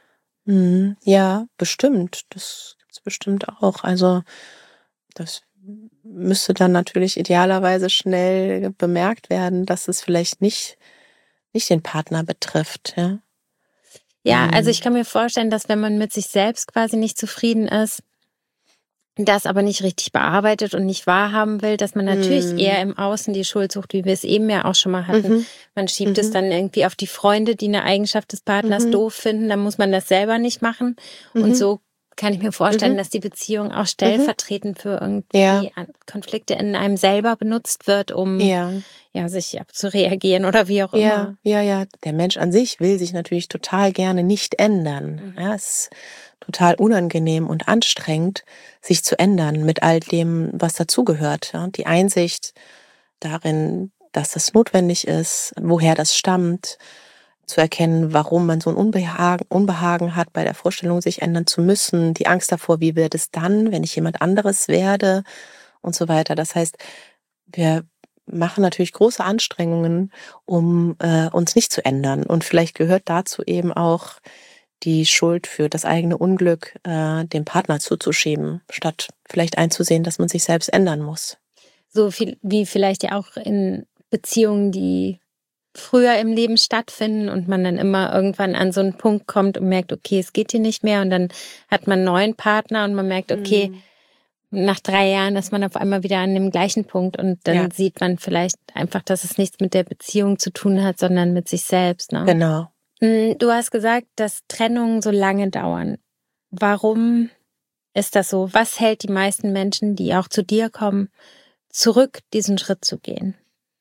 S2: Ja, bestimmt. Das gibt's bestimmt auch. Also das müsste dann natürlich idealerweise schnell bemerkt werden, dass es vielleicht nicht den Partner betrifft.
S1: Ja, also ich kann mir vorstellen, dass wenn man mit sich selbst quasi nicht zufrieden ist, das aber nicht richtig bearbeitet und nicht wahrhaben will, dass man natürlich eher im Außen die Schuld sucht, wie wir es eben ja auch schon mal hatten. Man schiebt es dann irgendwie auf die Freunde, die eine Eigenschaft des Partners doof finden, dann muss man das selber nicht machen. Und so kann ich mir vorstellen, dass die Beziehung auch stellvertretend für irgendwie Konflikte in einem selber benutzt wird, um sich abzureagieren oder wie auch immer.
S2: Ja. Der Mensch an sich will sich natürlich total gerne nicht ändern. Ja, es ist total unangenehm und anstrengend, sich zu ändern mit all dem, was dazugehört. Ja. Die Einsicht darin, dass das notwendig ist, woher das stammt, zu erkennen, warum man so ein Unbehagen hat bei der Vorstellung, sich ändern zu müssen, die Angst davor, wie wird es dann, wenn ich jemand anderes werde und so weiter. Das heißt, wir machen natürlich große Anstrengungen, um uns nicht zu ändern. Und vielleicht gehört dazu eben auch die Schuld für das eigene Unglück dem Partner zuzuschieben, statt vielleicht einzusehen, dass man sich selbst ändern muss.
S1: So viel wie vielleicht ja auch in Beziehungen, die früher im Leben stattfinden und man dann immer irgendwann an so einen Punkt kommt und merkt, okay, es geht hier nicht mehr und dann hat man einen neuen Partner und man merkt, okay, nach 3 Jahren ist man auf einmal wieder an dem gleichen Punkt und dann sieht man vielleicht einfach, dass es nichts mit der Beziehung zu tun hat, sondern mit sich selbst. Ne?
S2: Genau.
S1: Du hast gesagt, dass Trennungen so lange dauern. Warum ist das so? Was hält die meisten Menschen, die auch zu dir kommen, zurück, diesen Schritt zu gehen?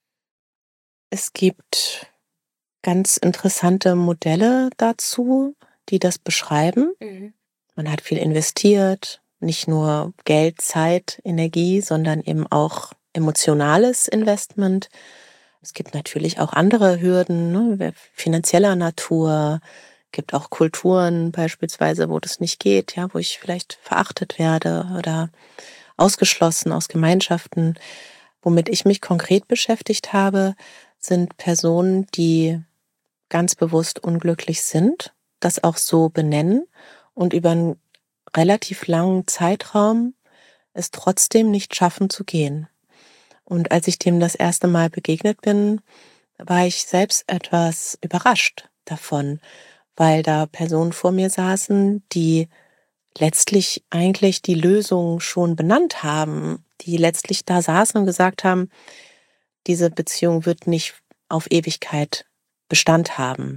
S2: Es gibt ganz interessante Modelle dazu, die das beschreiben. Man hat viel investiert, nicht nur Geld, Zeit, Energie, sondern eben auch emotionales Investment. Es gibt natürlich auch andere Hürden, ne, finanzieller Natur. Gibt auch Kulturen beispielsweise, wo das nicht geht, ja, wo ich vielleicht verachtet werde oder ausgeschlossen aus Gemeinschaften. Womit ich mich konkret beschäftigt habe, sind Personen, die ganz bewusst unglücklich sind, das auch so benennen und über einen relativ langen Zeitraum es trotzdem nicht schaffen zu gehen. Und als ich dem das erste Mal begegnet bin, war ich selbst etwas überrascht davon, weil da Personen vor mir saßen, die letztlich eigentlich die Lösung schon benannt haben, die letztlich da saßen und gesagt haben, diese Beziehung wird nicht auf Ewigkeit Bestand haben.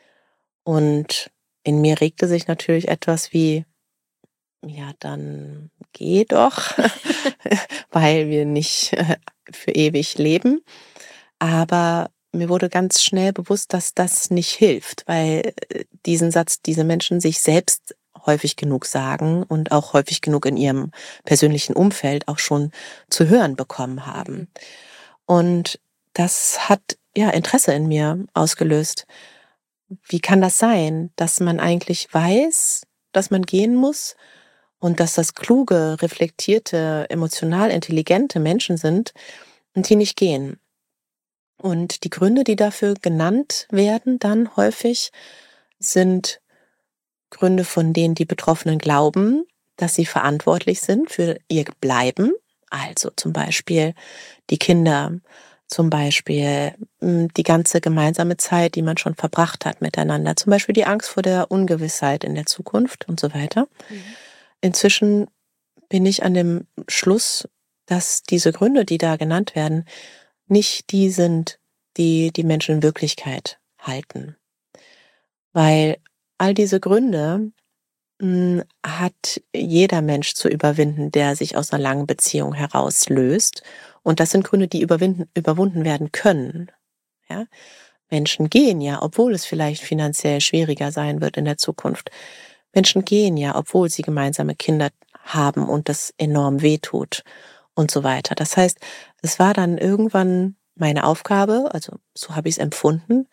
S2: Und in mir regte sich natürlich etwas wie, ja, dann geh doch, weil wir nicht für ewig leben. Aber mir wurde ganz schnell bewusst, dass das nicht hilft, weil diesen Satz diese Menschen sich selbst häufig genug sagen und auch häufig genug in ihrem persönlichen Umfeld auch schon zu hören bekommen haben. Und das hat ja Interesse in mir ausgelöst. Wie kann das sein, dass man eigentlich weiß, dass man gehen muss und dass das kluge, reflektierte, emotional intelligente Menschen sind und die nicht gehen? Und die Gründe, die dafür genannt werden, dann häufig sind Gründe, von denen die Betroffenen glauben, dass sie verantwortlich sind für ihr Bleiben. Also zum Beispiel die Kinder, zum Beispiel die ganze gemeinsame Zeit, die man schon verbracht hat miteinander. Zum Beispiel die Angst vor der Ungewissheit in der Zukunft und so weiter. Inzwischen bin ich an dem Schluss, dass diese Gründe, die da genannt werden, nicht die sind, die die Menschen in Wirklichkeit halten. Weil all diese Gründe hat jeder Mensch zu überwinden, der sich aus einer langen Beziehung herauslöst. Und das sind Gründe, die überwunden werden können. Ja? Menschen gehen ja, obwohl es vielleicht finanziell schwieriger sein wird in der Zukunft. Menschen gehen ja, obwohl sie gemeinsame Kinder haben und das enorm wehtut und so weiter. Das heißt, es war dann irgendwann meine Aufgabe, also so habe ich es empfunden,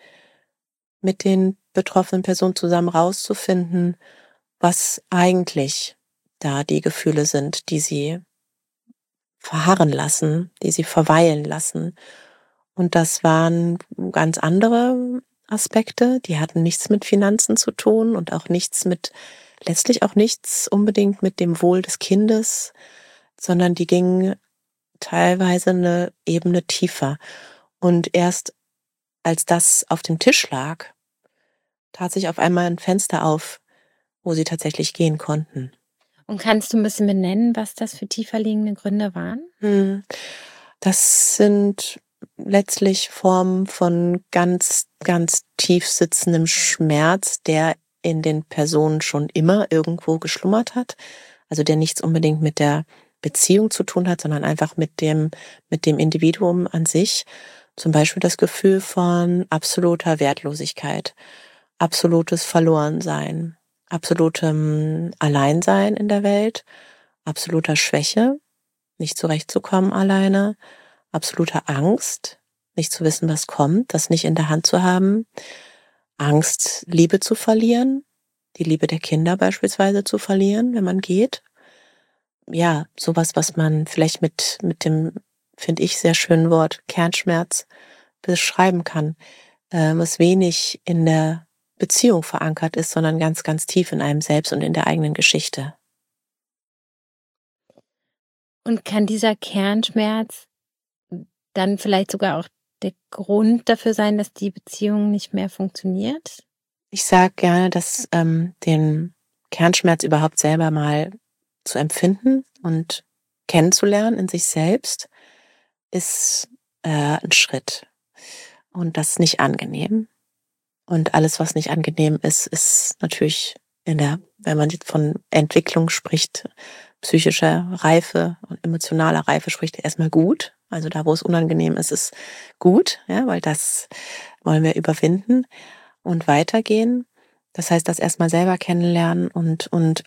S2: mit den betroffenen Personen zusammen rauszufinden, was eigentlich da die Gefühle sind, die sie verharren lassen, die sie verweilen lassen. Und das waren ganz andere Aspekte, die hatten nichts mit Finanzen zu tun und auch letztlich auch nichts unbedingt mit dem Wohl des Kindes, sondern die gingen teilweise eine Ebene tiefer. Und erst als das auf dem Tisch lag, tat sich auf einmal ein Fenster auf, wo sie tatsächlich gehen konnten.
S1: Und kannst du ein bisschen benennen, was das für tiefer liegende Gründe waren?
S2: Das sind letztlich Formen von ganz, ganz tief sitzendem Schmerz, der in den Personen schon immer irgendwo geschlummert hat. Also der nichts unbedingt mit der Beziehung zu tun hat, sondern einfach mit dem Individuum an sich. Zum Beispiel das Gefühl von absoluter Wertlosigkeit, absolutes Verlorensein, absolutem Alleinsein in der Welt, absoluter Schwäche, nicht zurechtzukommen alleine, absoluter Angst, nicht zu wissen, was kommt, das nicht in der Hand zu haben, Angst, Liebe zu verlieren, die Liebe der Kinder beispielsweise zu verlieren, wenn man geht. Ja, sowas, was man vielleicht mit dem, finde ich, sehr schönen Wort Kernschmerz beschreiben kann, was wenig in der Beziehung verankert ist, sondern ganz, ganz tief in einem selbst und in der eigenen Geschichte.
S1: Und kann dieser Kernschmerz dann vielleicht sogar auch der Grund dafür sein, dass die Beziehung nicht mehr funktioniert?
S2: Ich sage gerne, dass den Kernschmerz überhaupt selber mal zu empfinden und kennenzulernen in sich selbst, ist ein Schritt. Und das ist nicht angenehm. Und alles, was nicht angenehm ist, ist natürlich wenn man jetzt von Entwicklung spricht, psychischer Reife und emotionaler Reife spricht, erstmal gut. Also da, wo es unangenehm ist, ist gut, ja, weil das wollen wir überwinden und weitergehen. Das heißt, das erstmal selber kennenlernen und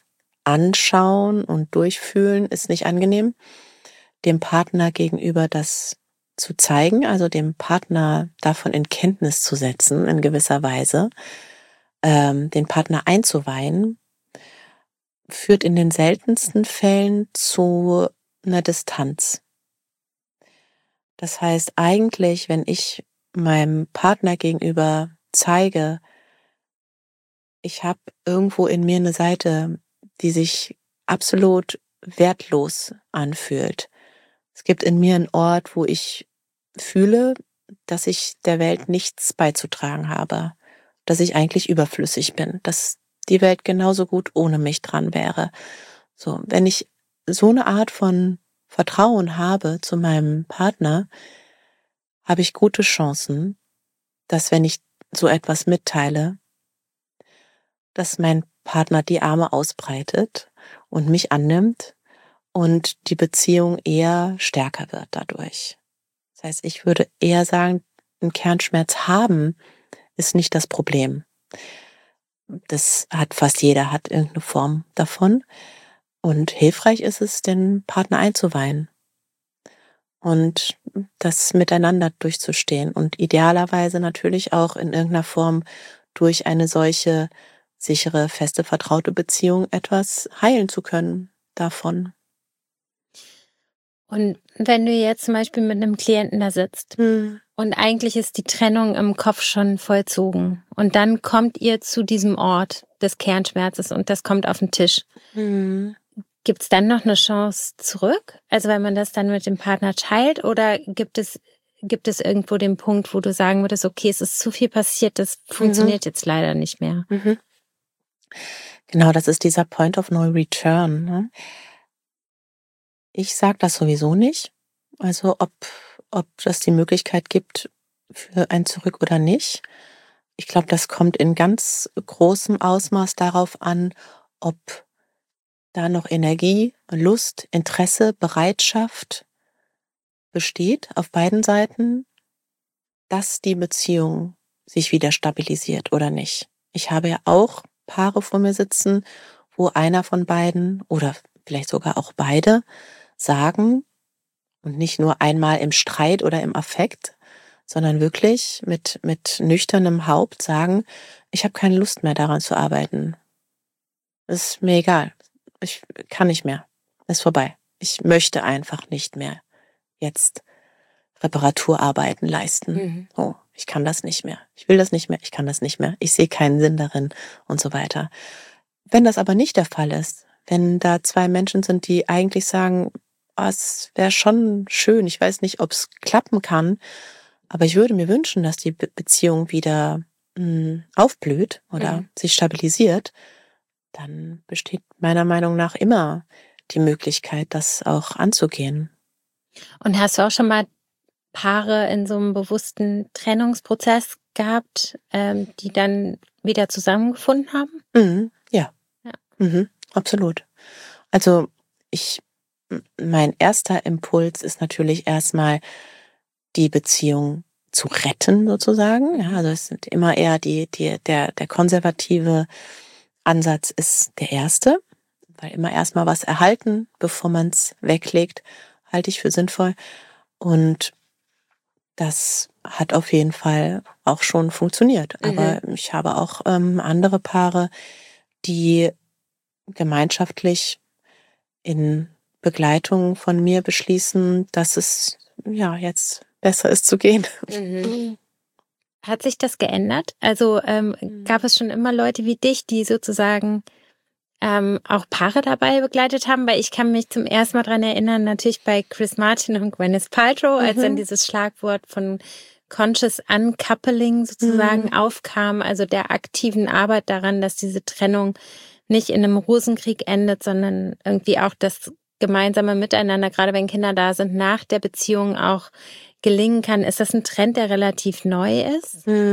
S2: anschauen und durchfühlen ist nicht angenehm. Dem Partner gegenüber das zu zeigen, also dem Partner davon in Kenntnis zu setzen, in gewisser Weise, den Partner einzuweihen, führt in den seltensten Fällen zu einer Distanz. Das heißt eigentlich, wenn ich meinem Partner gegenüber zeige, ich habe irgendwo in mir eine Seite, die sich absolut wertlos anfühlt. Es gibt in mir einen Ort, wo ich fühle, dass ich der Welt nichts beizutragen habe, dass ich eigentlich überflüssig bin, dass die Welt genauso gut ohne mich dran wäre. So, wenn ich so eine Art von Vertrauen habe zu meinem Partner, habe ich gute Chancen, dass wenn ich so etwas mitteile, dass mein Partner die Arme ausbreitet und mich annimmt und die Beziehung eher stärker wird dadurch. Das heißt, ich würde eher sagen, einen Kernschmerz haben ist nicht das Problem. Das hat fast jeder, hat irgendeine Form davon. Und hilfreich ist es, den Partner einzuweihen und das miteinander durchzustehen und idealerweise natürlich auch in irgendeiner Form durch eine solche sichere, feste, vertraute Beziehung etwas heilen zu können davon.
S1: Und wenn du jetzt zum Beispiel mit einem Klienten da sitzt und eigentlich ist die Trennung im Kopf schon vollzogen und dann kommt ihr zu diesem Ort des Kernschmerzes und das kommt auf den Tisch. Gibt es dann noch eine Chance zurück? Also wenn man das dann mit dem Partner teilt oder gibt es irgendwo den Punkt, wo du sagen würdest, okay, es ist zu viel passiert, das funktioniert jetzt leider nicht mehr?
S2: Genau, das ist dieser Point of No Return. Ne? Ich sage das sowieso nicht. Also ob das die Möglichkeit gibt für ein Zurück oder nicht. Ich glaube, das kommt in ganz großem Ausmaß darauf an, ob da noch Energie, Lust, Interesse, Bereitschaft besteht auf beiden Seiten, dass die Beziehung sich wieder stabilisiert oder nicht. Ich habe ja auch Paare vor mir sitzen, wo einer von beiden oder vielleicht sogar auch beide sagen, und nicht nur einmal im Streit oder im Affekt, sondern wirklich mit nüchternem Haupt sagen, ich habe keine Lust mehr daran zu arbeiten. Ist mir egal. Ich kann nicht mehr. Ist vorbei. Ich möchte einfach nicht mehr jetzt Reparaturarbeiten leisten. Oh, ich kann das nicht mehr. Ich will das nicht mehr. Ich kann das nicht mehr. Ich sehe keinen Sinn darin und so weiter. Wenn das aber nicht der Fall ist, wenn da zwei Menschen sind, die eigentlich sagen, es wäre schon schön, ich weiß nicht, ob es klappen kann, aber ich würde mir wünschen, dass die Beziehung wieder aufblüht oder sich stabilisiert, dann besteht meiner Meinung nach immer die Möglichkeit, das auch anzugehen.
S1: Und hast du auch schon mal Paare in so einem bewussten Trennungsprozess gehabt, die dann wieder zusammengefunden haben?
S2: Ja. Absolut. Also mein erster Impuls ist natürlich erstmal die Beziehung zu retten sozusagen. Ja, also es sind immer eher der konservative Ansatz ist der erste, weil immer erstmal was erhalten, bevor man es weglegt, halte ich für sinnvoll. Und das hat auf jeden Fall auch schon funktioniert. Aber ich habe auch andere Paare, die gemeinschaftlich in Begleitung von mir beschließen, dass es ja jetzt besser ist zu gehen.
S1: Hat sich das geändert? Also gab es schon immer Leute wie dich, die sozusagen auch Paare dabei begleitet haben? Weil ich kann mich zum ersten Mal daran erinnern, natürlich bei Chris Martin und Gwyneth Paltrow, als dann dieses Schlagwort von Conscious Uncoupling sozusagen aufkam, also der aktiven Arbeit daran, dass diese Trennung nicht in einem Rosenkrieg endet, sondern irgendwie auch das gemeinsame Miteinander, gerade wenn Kinder da sind, nach der Beziehung auch gelingen kann. Ist das ein Trend, der relativ neu ist?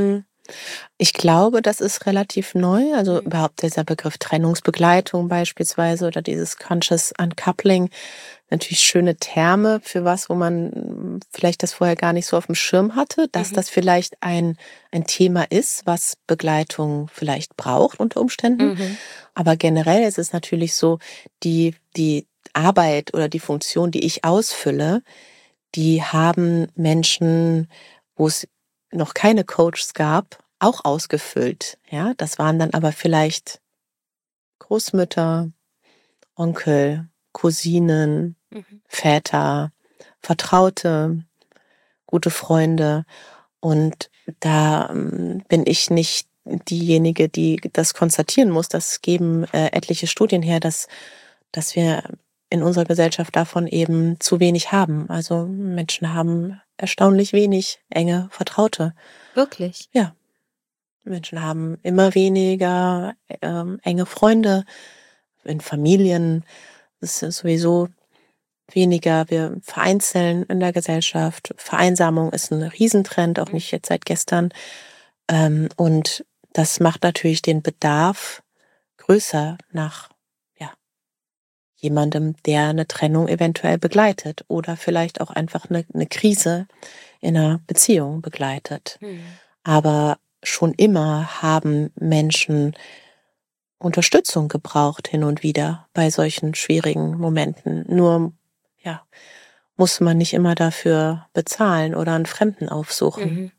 S2: Ich glaube, das ist relativ neu. Also überhaupt dieser Begriff Trennungsbegleitung beispielsweise oder dieses Conscious Uncoupling. Natürlich schöne Terme für was, wo man vielleicht das vorher gar nicht so auf dem Schirm hatte, dass das vielleicht ein Thema ist, was Begleitung vielleicht braucht unter Umständen. Aber generell ist es natürlich so, die Arbeit oder die Funktion, die ich ausfülle, die haben Menschen, wo es noch keine Coaches gab, auch ausgefüllt. Ja, das waren dann aber vielleicht Großmütter, Onkel, Cousinen, Väter, Vertraute, gute Freunde. Und da bin ich nicht diejenige, die das konstatieren muss. Das geben etliche Studien her, dass wir in unserer Gesellschaft davon eben zu wenig haben. Also Menschen haben erstaunlich wenig enge Vertraute.
S1: Wirklich?
S2: Ja. Menschen haben immer weniger enge Freunde in Familien. Es ist sowieso weniger. Wir vereinzeln in der Gesellschaft. Vereinsamung ist ein Riesentrend, auch nicht jetzt seit gestern. Und das macht natürlich den Bedarf größer nach jemandem, der eine Trennung eventuell begleitet oder vielleicht auch einfach eine Krise in einer Beziehung begleitet. Aber schon immer haben Menschen Unterstützung gebraucht hin und wieder bei solchen schwierigen Momenten. Nur, muss man nicht immer dafür bezahlen oder einen Fremden aufsuchen.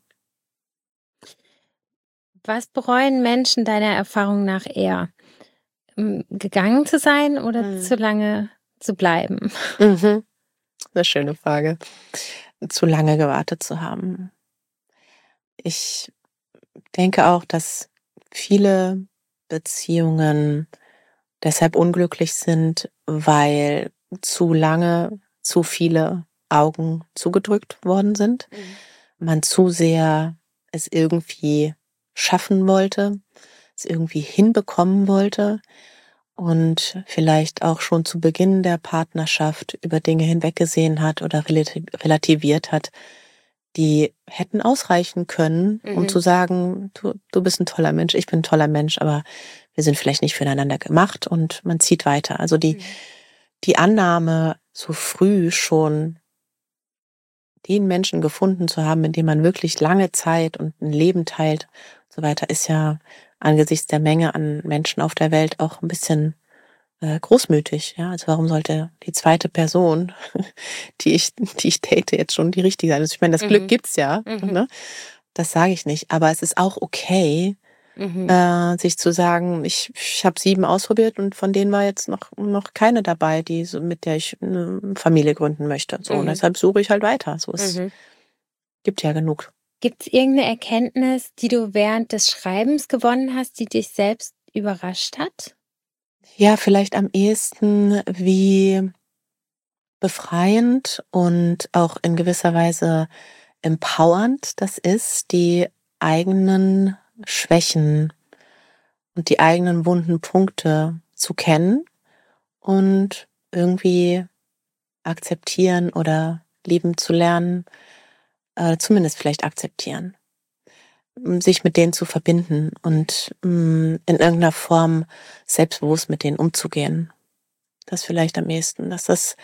S1: Was bereuen Menschen deiner Erfahrung nach eher? Gegangen zu sein oder zu lange zu bleiben?
S2: Eine schöne Frage. Zu lange gewartet zu haben. Ich denke auch, dass viele Beziehungen deshalb unglücklich sind, weil zu lange zu viele Augen zugedrückt worden sind. Man zu sehr es irgendwie schaffen wollte, es irgendwie hinbekommen wollte und vielleicht auch schon zu Beginn der Partnerschaft über Dinge hinweggesehen hat oder relativiert hat, die hätten ausreichen können, um zu sagen, du bist ein toller Mensch, ich bin ein toller Mensch, aber wir sind vielleicht nicht füreinander gemacht und man zieht weiter. Also die Annahme, so früh schon den Menschen gefunden zu haben, mit dem man wirklich lange Zeit und ein Leben teilt und so weiter, ist ja angesichts der Menge an Menschen auf der Welt auch ein bisschen großmütig. Ja, also warum sollte die zweite Person, die ich date, jetzt schon die richtige sein? Also ich meine, das Glück gibt's ja, ne? Das sage ich nicht. Aber es ist auch okay, sich zu sagen, ich habe 7 ausprobiert und von denen war jetzt noch keine dabei, mit der ich eine Familie gründen möchte. So, und deshalb suche ich halt weiter. So, es gibt ja genug.
S1: Gibt es irgendeine Erkenntnis, die du während des Schreibens gewonnen hast, die dich selbst überrascht hat?
S2: Ja, vielleicht am ehesten, wie befreiend und auch in gewisser Weise empowernd das ist, die eigenen Schwächen und die eigenen wunden Punkte zu kennen und irgendwie akzeptieren oder lieben zu lernen, zumindest vielleicht akzeptieren, sich mit denen zu verbinden und in irgendeiner Form selbstbewusst mit denen umzugehen. Das vielleicht am ehesten, dass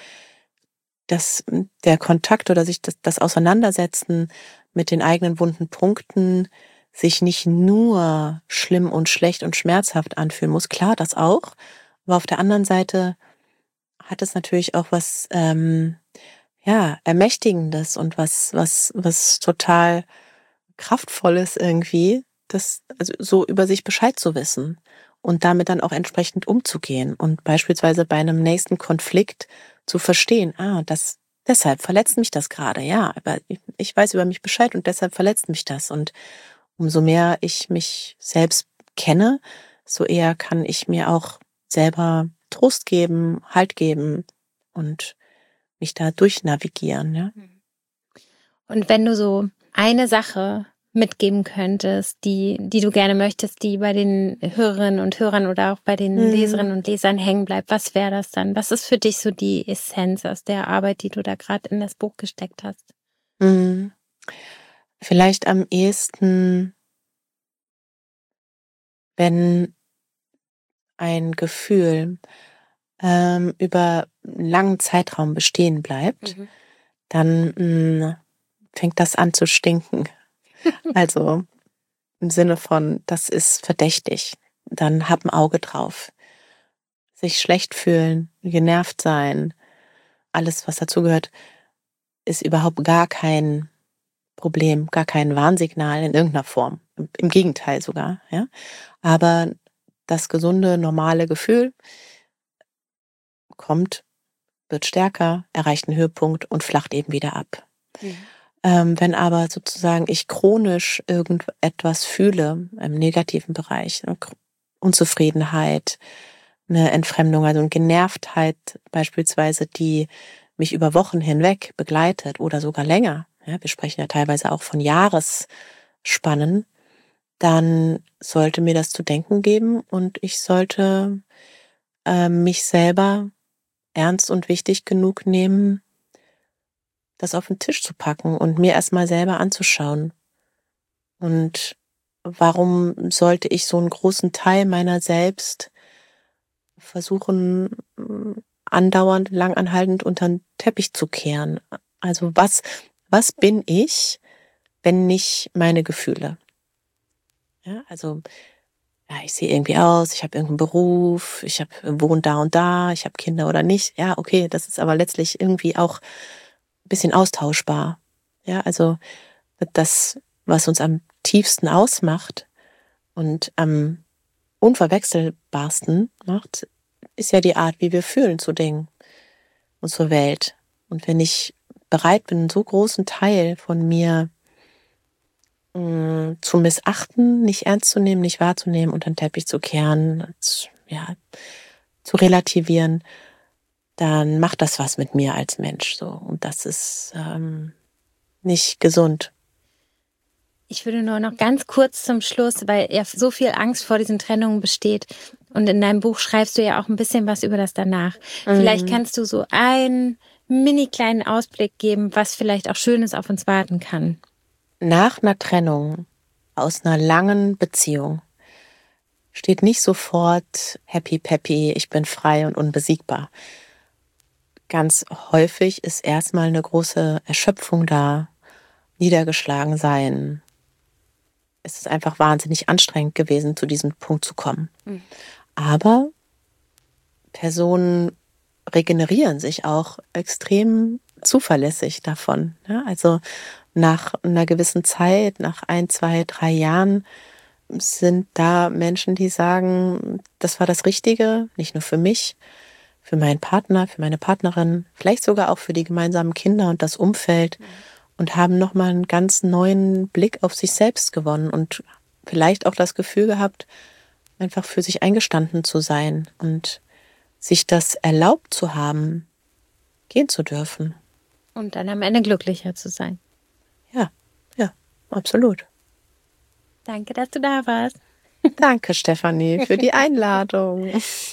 S2: der Kontakt oder sich das Auseinandersetzen mit den eigenen wunden Punkten sich nicht nur schlimm und schlecht und schmerzhaft anfühlen muss. Klar, das auch. Aber auf der anderen Seite hat es natürlich auch was Ermächtigendes und was total Kraftvolles irgendwie, also so über sich Bescheid zu wissen und damit dann auch entsprechend umzugehen und beispielsweise bei einem nächsten Konflikt zu verstehen, deshalb verletzt mich das gerade, ja, aber ich weiß über mich Bescheid und deshalb verletzt mich das. Und umso mehr ich mich selbst kenne, so eher kann ich mir auch selber Trost geben, Halt geben und mich da durchnavigieren, ja.
S1: Und wenn du so eine Sache mitgeben könntest, die du gerne möchtest, die bei den Hörerinnen und Hörern oder auch bei den Leserinnen und Lesern hängen bleibt, was wäre das dann? Was ist für dich so die Essenz aus der Arbeit, die du da gerade in das Buch gesteckt hast?
S2: Vielleicht am ehesten wenn ein Gefühl über einen langen Zeitraum bestehen bleibt, dann fängt das an zu stinken. Also im Sinne von, das ist verdächtig. Dann hab ein Auge drauf. Sich schlecht fühlen, genervt sein, alles, was dazugehört, ist überhaupt gar kein Problem, gar kein Warnsignal in irgendeiner Form. Im Gegenteil sogar, ja. Aber das gesunde, normale Gefühl kommt, wird stärker, erreicht einen Höhepunkt und flacht eben wieder ab. Wenn aber sozusagen ich chronisch irgendetwas fühle im negativen Bereich, Unzufriedenheit, eine Entfremdung, also eine Genervtheit beispielsweise, die mich über Wochen hinweg begleitet oder sogar länger, ja, wir sprechen ja teilweise auch von Jahresspannen, dann sollte mir das zu denken geben und ich sollte mich selber ernst und wichtig genug nehmen, das auf den Tisch zu packen und mir erstmal selber anzuschauen. Und warum sollte ich so einen großen Teil meiner selbst versuchen, andauernd, langanhaltend unter den Teppich zu kehren? Also was bin ich, wenn nicht meine Gefühle? Ja, also ja, ich sehe irgendwie aus, ich habe irgendeinen Beruf, ich wohne da und da, ich habe Kinder oder nicht. Ja, okay, das ist aber letztlich irgendwie auch ein bisschen austauschbar. Ja, also das, was uns am tiefsten ausmacht und am unverwechselbarsten macht, ist ja die Art, wie wir fühlen zu Dingen und zur Welt. Und wenn ich bereit bin, einen so großen Teil von mir zu missachten, nicht ernst zu nehmen, nicht wahrzunehmen, unter den Teppich zu kehren, zu relativieren, dann macht das was mit mir als Mensch. So. Und das ist nicht gesund.
S1: Ich würde nur noch ganz kurz zum Schluss, weil ja so viel Angst vor diesen Trennungen besteht. Und in deinem Buch schreibst du ja auch ein bisschen was über das danach. Vielleicht kannst du so einen mini kleinen Ausblick geben, was vielleicht auch Schönes auf uns warten kann.
S2: Nach einer Trennung aus einer langen Beziehung steht nicht sofort happy peppy, ich bin frei und unbesiegbar. Ganz häufig ist erstmal eine große Erschöpfung da, niedergeschlagen sein. Es ist einfach wahnsinnig anstrengend gewesen, zu diesem Punkt zu kommen. Aber Personen regenerieren sich auch extrem zuverlässig davon. Ja, also nach einer gewissen Zeit, nach 1, 2, 3 Jahren sind da Menschen, die sagen, das war das Richtige, nicht nur für mich, für meinen Partner, für meine Partnerin, vielleicht sogar auch für die gemeinsamen Kinder und das Umfeld und haben nochmal einen ganz neuen Blick auf sich selbst gewonnen und vielleicht auch das Gefühl gehabt, einfach für sich eingestanden zu sein und sich das erlaubt zu haben, gehen zu dürfen.
S1: Und dann am Ende glücklicher zu sein.
S2: Ja, absolut.
S1: Danke, dass du da warst.
S2: Danke, Stefanie, für die Einladung.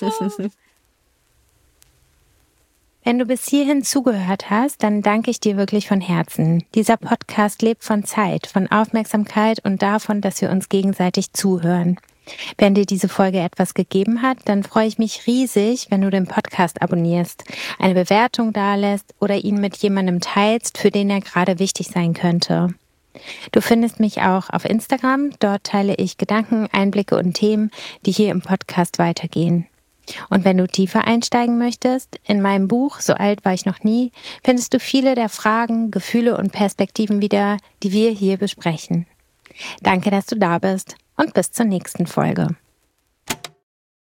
S1: Wenn du bis hierhin zugehört hast, dann danke ich dir wirklich von Herzen. Dieser Podcast lebt von Zeit, von Aufmerksamkeit und davon, dass wir uns gegenseitig zuhören. Wenn dir diese Folge etwas gegeben hat, dann freue ich mich riesig, wenn du den Podcast abonnierst, eine Bewertung dalässt oder ihn mit jemandem teilst, für den er gerade wichtig sein könnte. Du findest mich auch auf Instagram. Dort teile ich Gedanken, Einblicke und Themen, die hier im Podcast weitergehen. Und wenn du tiefer einsteigen möchtest, in meinem Buch So alt war ich noch nie, findest du viele der Fragen, Gefühle und Perspektiven wieder, die wir hier besprechen. Danke, dass du da bist und bis zur nächsten Folge.